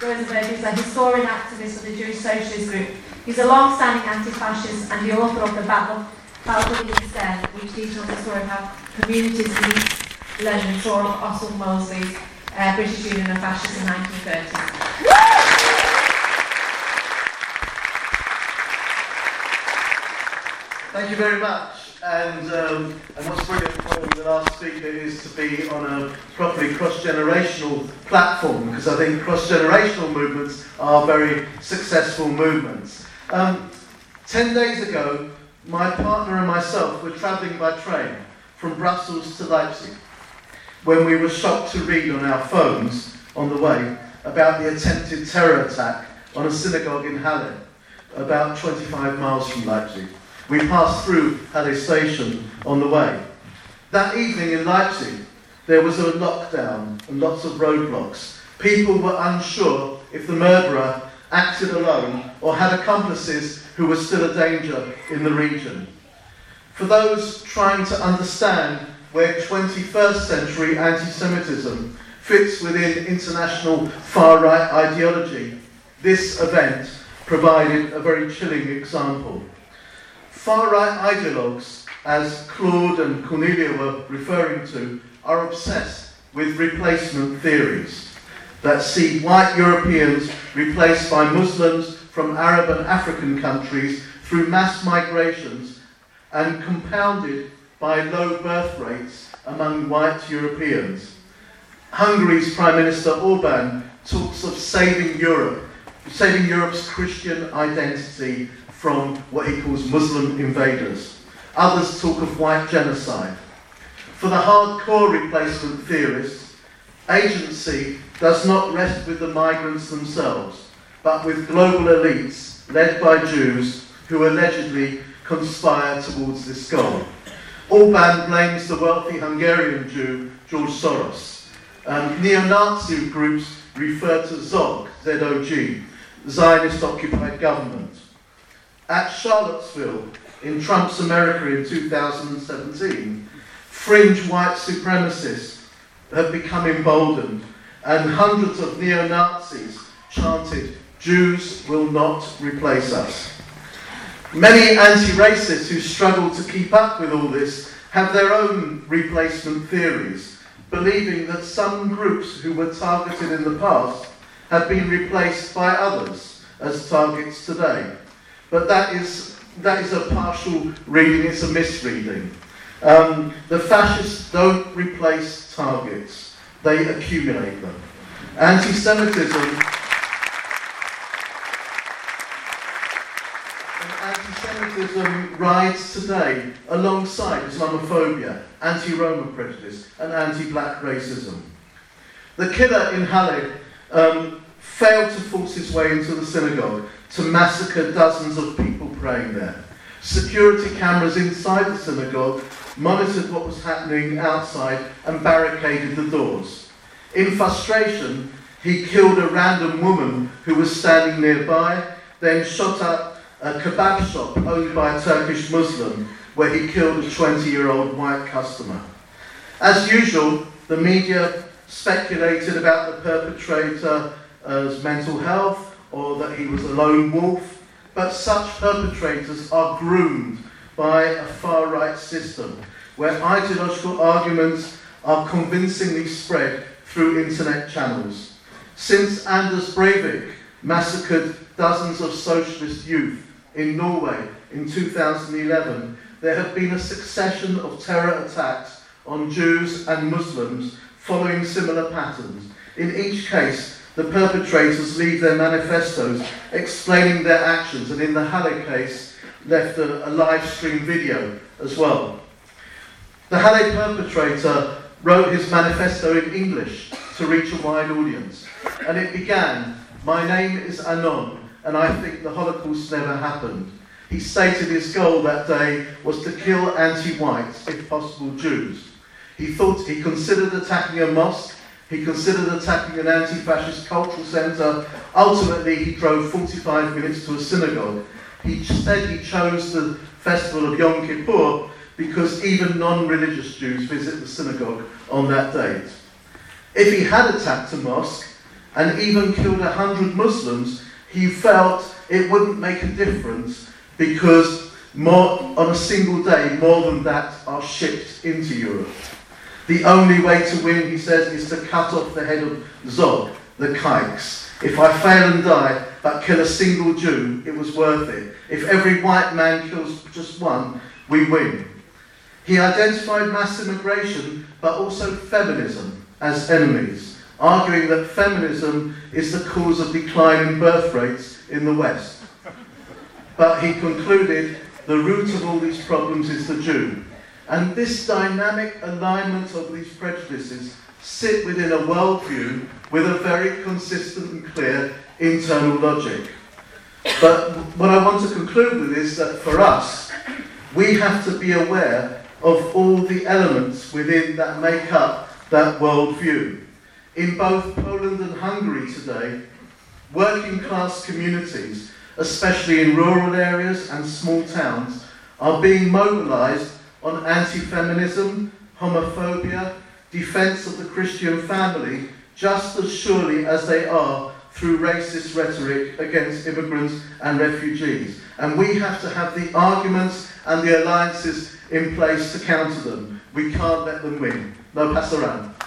Rosenberg is a historian activist for the Jewish Socialist Group. He's a long-standing anti-fascist and the author of the Battle of the East End, which details the story of how communities in East London saw Oswald Mosley's British Union of Fascists in 1930. Thank you very much. And what's brilliant for the last speaker is to be on a properly cross-generational platform, because I think cross-generational movements are very successful movements. 10 days ago, my partner and myself were travelling by train from Brussels to Leipzig when we were shocked to read on our phones on the way about the attempted terror attack on a synagogue in Halle, about 25 miles from Leipzig. We passed through Halle station on the way. That evening in Leipzig, there was a lockdown and lots of roadblocks. People were unsure if the murderer acted alone or had accomplices who were still a danger in the region. For those trying to understand where 21st century anti-Semitism fits within international far-right ideology, this event provided a very chilling example. Far-right ideologues, as Claude and Cornelia were referring to, are obsessed with replacement theories that see white Europeans replaced by Muslims from Arab and African countries through mass migrations and compounded by low birth rates among white Europeans. Hungary's Prime Minister Orbán talks of saving Europe's Christian identity from what he calls Muslim invaders. Others talk of white genocide. For the hardcore replacement theorists, agency does not rest with the migrants themselves, but with global elites led by Jews who allegedly conspire towards this goal. Orbán blames the wealthy Hungarian Jew, George Soros. Neo-Nazi groups refer to ZOG, Z-O-G, Zionist-occupied government. At Charlottesville, in Trump's America in 2017, fringe white supremacists have become emboldened, and hundreds of neo-Nazis chanted, "Jews will not replace us." Many anti-racists who struggle to keep up with all this have their own replacement theories, believing that some groups who were targeted in the past have been replaced by others as targets today. But that is a partial reading, it's a misreading. The fascists don't replace targets, they accumulate them. Anti-Semitism rides today alongside Islamophobia, anti-Roma prejudice, and anti-black racism. The killer in Halle failed to force his way into the synagogue to massacre dozens of people praying there. Security cameras inside the synagogue monitored what was happening outside and barricaded the doors. In frustration, he killed a random woman who was standing nearby, then shot up a kebab shop owned by a Turkish Muslim, where he killed a 20-year-old white customer. As usual, the media speculated about the perpetrator's mental health, or that he was a lone wolf, but such perpetrators are groomed by a far-right system, where ideological arguments are convincingly spread through internet channels. Since Anders Breivik massacred dozens of socialist youth in Norway in 2011, there have been a succession of terror attacks on Jews and Muslims following similar patterns. In each case, the perpetrators leave their manifestos explaining their actions, and in the Halle case, left a live stream video as well. The Halle perpetrator wrote his manifesto in English to reach a wide audience, and it began, "My name is Anon, and I think the Holocaust never happened." He stated his goal that day was to kill anti-whites, if possible Jews. He considered attacking a mosque. He considered attacking an anti-fascist cultural centre. Ultimately, he drove 45 minutes to a synagogue. He said he chose the festival of Yom Kippur because even non-religious Jews visit the synagogue on that date. If he had attacked a mosque, and even killed 100 Muslims, he felt it wouldn't make a difference because on a single day, more than that are shipped into Europe. The only way to win, he says, is to cut off the head of Zog, the kikes. If I fail and die, but kill a single Jew, it was worth it. If every white man kills just one, we win. He identified mass immigration, but also feminism as enemies, arguing that feminism is the cause of decline in birth rates in the West. But he concluded the root of all these problems is the Jew. And this dynamic alignment of these prejudices sit within a worldview with a very consistent and clear internal logic. But what I want to conclude with is that for us, we have to be aware of all the elements within that make up that worldview. In both Poland and Hungary today, working class communities, especially in rural areas and small towns, are being mobilised on anti-feminism, homophobia, defence of the Christian family, just as surely as they are through racist rhetoric against immigrants and refugees. And we have to have the arguments and the alliances in place to counter them. We can't let them win. No pasaran.